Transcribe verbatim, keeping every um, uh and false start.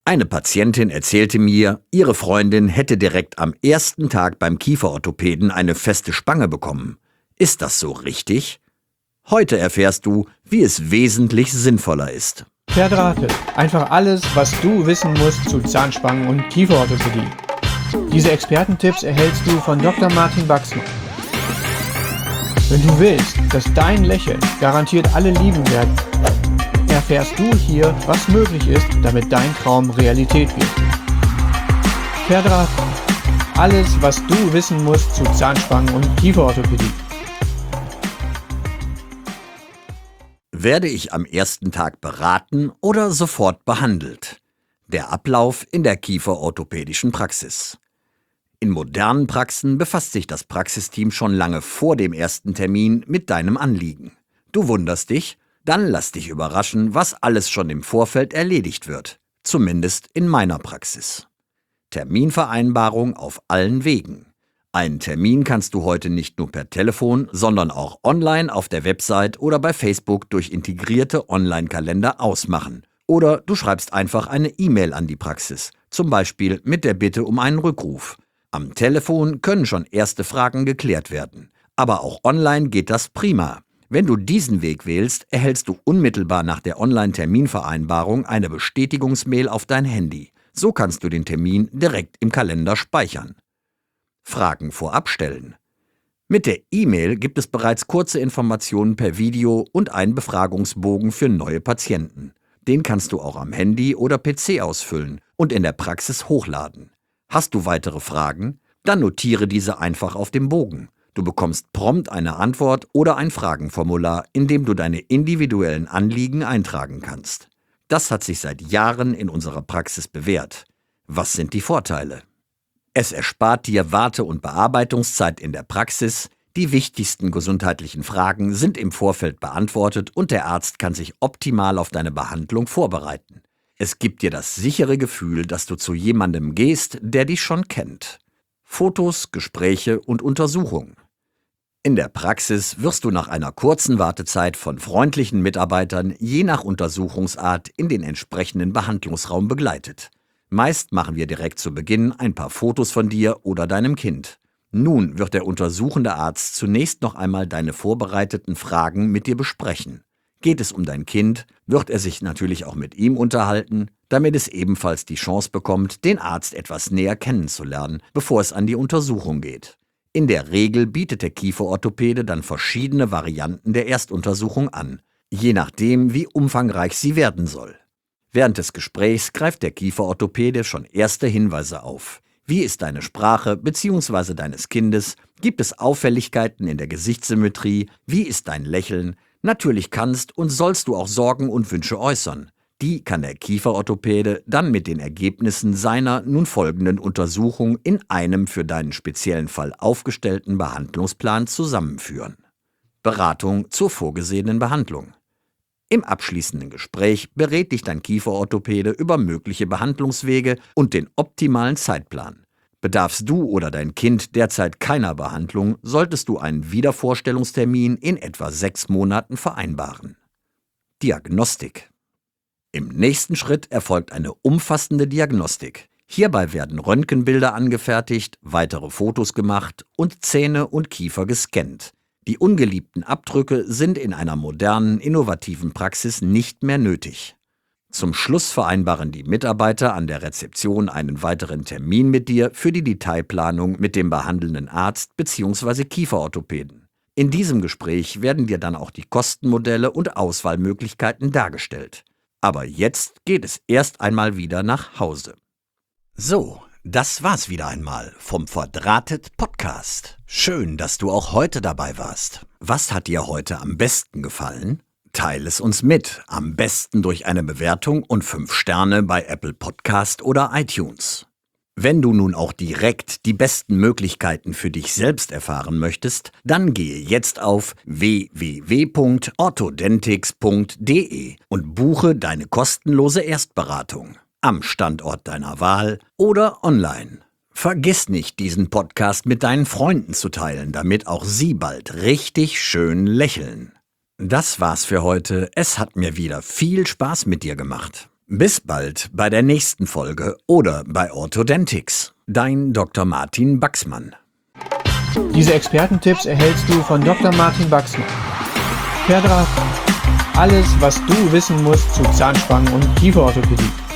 Eine Patientin erzählte mir, ihre Freundin hätte direkt am ersten Tag beim Kieferorthopäden eine feste Spange bekommen. Ist das so richtig? Heute erfährst du, wie es wesentlich sinnvoller ist. Verdrahtet. Einfach alles, was du wissen musst zu Zahnspangen und Kieferorthopädie. Diese Expertentipps erhältst du von Doktor Martin Wachsmann. Wenn du willst, dass dein Lächeln garantiert alle lieben werden, erfährst du hier, was möglich ist, damit dein Traum Realität wird. Verdrahtet. Alles, was du wissen musst zu Zahnspangen und Kieferorthopädie. Werde ich am ersten Tag beraten oder sofort behandelt? Der Ablauf in der kieferorthopädischen Praxis. In modernen Praxen befasst sich das Praxisteam schon lange vor dem ersten Termin mit deinem Anliegen. Du wunderst dich? Dann lass dich überraschen, was alles schon im Vorfeld erledigt wird. Zumindest in meiner Praxis. Terminvereinbarung auf allen Wegen. Einen Termin kannst du heute nicht nur per Telefon, sondern auch online auf der Website oder bei Facebook durch integrierte Online-Kalender ausmachen. Oder du schreibst einfach eine E-Mail an die Praxis, zum Beispiel mit der Bitte um einen Rückruf. Am Telefon können schon erste Fragen geklärt werden. Aber auch online geht das prima. Wenn du diesen Weg wählst, erhältst du unmittelbar nach der Online-Terminvereinbarung eine Bestätigungsmail auf dein Handy. So kannst du den Termin direkt im Kalender speichern. Fragen vorab stellen. Mit der E-Mail gibt es bereits kurze Informationen per Video und einen Befragungsbogen für neue Patienten. Den kannst du auch am Handy oder P C ausfüllen und in der Praxis hochladen. Hast du weitere Fragen? Dann notiere diese einfach auf dem Bogen. Du bekommst prompt eine Antwort oder ein Fragenformular, in dem du deine individuellen Anliegen eintragen kannst. Das hat sich seit Jahren in unserer Praxis bewährt. Was sind die Vorteile? Es erspart dir Warte- und Bearbeitungszeit in der Praxis, die wichtigsten gesundheitlichen Fragen sind im Vorfeld beantwortet und der Arzt kann sich optimal auf deine Behandlung vorbereiten. Es gibt dir das sichere Gefühl, dass du zu jemandem gehst, der dich schon kennt. Fotos, Gespräche und Untersuchungen. In der Praxis wirst du nach einer kurzen Wartezeit von freundlichen Mitarbeitern je nach Untersuchungsart in den entsprechenden Behandlungsraum begleitet. Meist machen wir direkt zu Beginn ein paar Fotos von dir oder deinem Kind. Nun wird der untersuchende Arzt zunächst noch einmal deine vorbereiteten Fragen mit dir besprechen. Geht es um dein Kind, wird er sich natürlich auch mit ihm unterhalten, damit es ebenfalls die Chance bekommt, den Arzt etwas näher kennenzulernen, bevor es an die Untersuchung geht. In der Regel bietet der Kieferorthopäde dann verschiedene Varianten der Erstuntersuchung an, je nachdem, wie umfangreich sie werden soll. Während des Gesprächs greift der Kieferorthopäde schon erste Hinweise auf. Wie ist deine Sprache bzw. deines Kindes? Gibt es Auffälligkeiten in der Gesichtssymmetrie? Wie ist dein Lächeln? Natürlich kannst und sollst du auch Sorgen und Wünsche äußern. Die kann der Kieferorthopäde dann mit den Ergebnissen seiner nun folgenden Untersuchung in einem für deinen speziellen Fall aufgestellten Behandlungsplan zusammenführen. Beratung zur vorgesehenen Behandlung. Im abschließenden Gespräch berät dich dein Kieferorthopäde über mögliche Behandlungswege und den optimalen Zeitplan. Bedarfst du oder dein Kind derzeit keiner Behandlung, solltest du einen Wiedervorstellungstermin in etwa sechs Monaten vereinbaren. Diagnostik. Im nächsten Schritt erfolgt eine umfassende Diagnostik. Hierbei werden Röntgenbilder angefertigt, weitere Fotos gemacht und Zähne und Kiefer gescannt. Die ungeliebten Abdrücke sind in einer modernen, innovativen Praxis nicht mehr nötig. Zum Schluss vereinbaren die Mitarbeiter an der Rezeption einen weiteren Termin mit dir für die Detailplanung mit dem behandelnden Arzt bzw. Kieferorthopäden. In diesem Gespräch werden dir dann auch die Kostenmodelle und Auswahlmöglichkeiten dargestellt. Aber jetzt geht es erst einmal wieder nach Hause. So. Das war's wieder einmal vom Verdrahtet Podcast. Schön, dass du auch heute dabei warst. Was hat dir heute am besten gefallen? Teile es uns mit, am besten durch eine Bewertung und fünf Sterne bei Apple Podcast oder iTunes. Wenn du nun auch direkt die besten Möglichkeiten für dich selbst erfahren möchtest, dann gehe jetzt auf w w w punkt orthodentix punkt d e und buche deine kostenlose Erstberatung. Am Standort deiner Wahl oder online. Vergiss nicht, diesen Podcast mit deinen Freunden zu teilen, damit auch sie bald richtig schön lächeln. Das war's für heute. Es hat mir wieder viel Spaß mit dir gemacht. Bis bald bei der nächsten Folge oder bei Orthodontics. Dein Doktor Martin Baxmann. Diese Expertentipps erhältst du von Doktor Martin Baxmann. Per Draht. Alles, was du wissen musst zu Zahnspangen- und Kieferorthopädie.